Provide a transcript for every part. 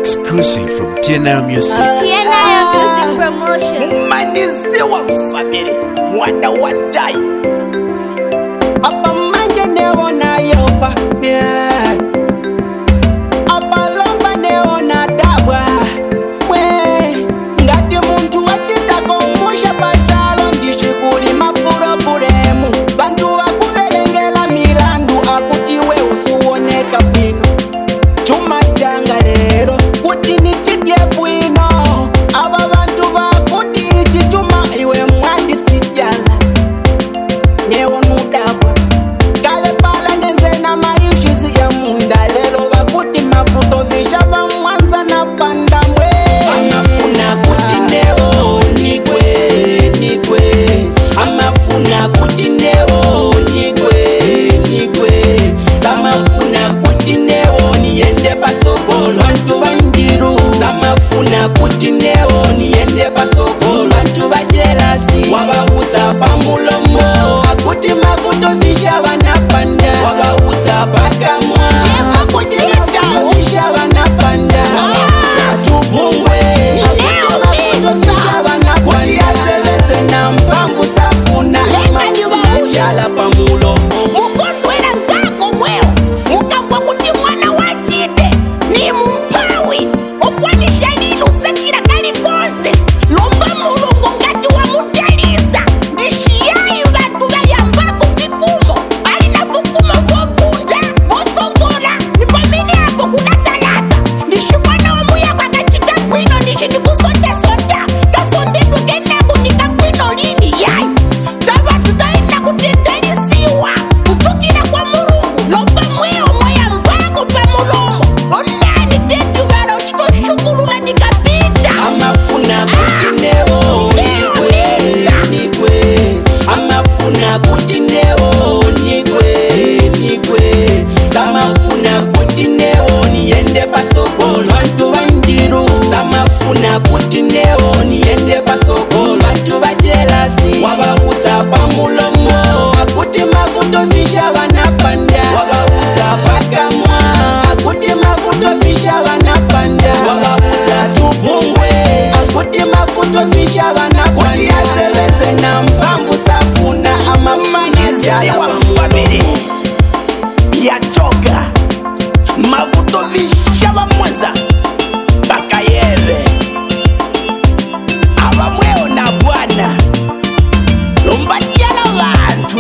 Exclusive from TNL Music. TNL Music Promotion. Maniziwa family, wanda wadai. Apa manje neona yoba, yeah. Apa lomba neona dawa, we. Ngati muntu wachita komusha pachalo ndishikuli mapuro puremu. Bantu wakulelengela milandu akutiwe usuoneka pino. Chuma changa lero kuti nichidye bwino. Aba bantu bakuti ichi chuma iwe mwandi sityala. Newo nudabwa kale pala ndenzena mayishizi ya munda lero bakuti mafuto zishaba mwanza na pandamwe. Amafuna kuti newo nigwe. Amafuna kuti newo nigwe. Samafuna kuti newo niende pasokolo bantu banjiru. Samafuna kuti newo niende pasokolo bantu bajelasi. Wabauza pamulomo akuti mafuto vishaba na panda. Wabauza pakamwa akuti mafuto vishaba na panda. Wabauza tubungwe akuti mafuto vishaba na panda. Kuti aseleze na mpamvu safuna amafuna jala pamulomo. Mukondwera ngako mweo mukavwa kuti mwana wachide ni mumpawi okwanisha lilo sekira kali konse lomba mulungu ngati wamudalisa ndishiyayi bantu bayambako vikumo ali na vukumo vobunda vosogola ni pamene apo kunatalata ndishimwana wamuyako akachita bwino ndishi ndikusondasonda kasondedwe kenabo nikabwino lini yayi tabantu taenda kutetalisiwa kuchukira kwa mulungu lomba mweo moyambako pa mulomo ondani tetu baro chitoshukulula nikapita Amafuna kuti newo nigwe. Amafuna kuti newo nigwe. Samafuna kuti newo niende pasokolo bantu banjiru. Samafuna kuti newo niende pasokolo bantu bajelasi. Wabauza pamulomo akuti mafuto vishaba na panda. Wabauza pakamwa akuti mafuto vishaba na panda. Wabauza tubungwe akuti mafuto vishaba na panda. Kuti aseleze na mpamvu safuna amafuna jala family yachoka mafuto vishaba mwanza bakayebe abamweo na bwana lombatiala bantu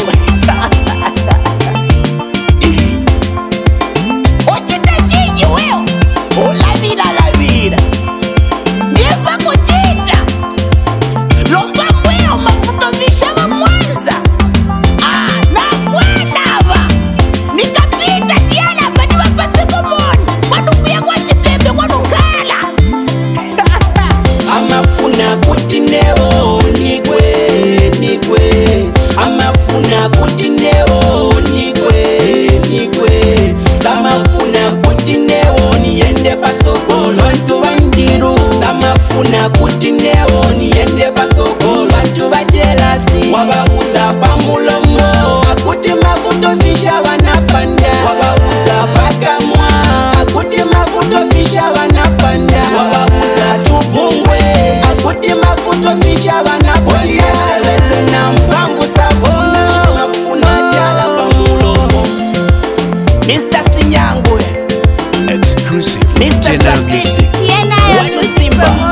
ochita chinji weo olavira ndiva kuchita lomba mweo mafuto vishaba mwanza na bwanava nikapita tiana badi wapasikomoni kwanukuya kwa chipembe kwanukala amafuna kuti newo nigwe. Amafuna kuti newo nigwe. Samafuna kuti newo niende pasokolo bantu banjiru. Samafuna kuti newo niende pasokolo bantu bajelasi. Wabauza pamulomo akuti mafuto vishaba na panda. Wabauza pakamwa akuti mafuto vishaba na panda. Wabauza tubungwe akuti mafuto vishaba na panda. Kuti aseleze na mpamvu safuna amafuna jala pamulomo. Mr. Sinyangwe Exclusive from Mr. TNL Music. TNL Wanu Music Simba. Promotion.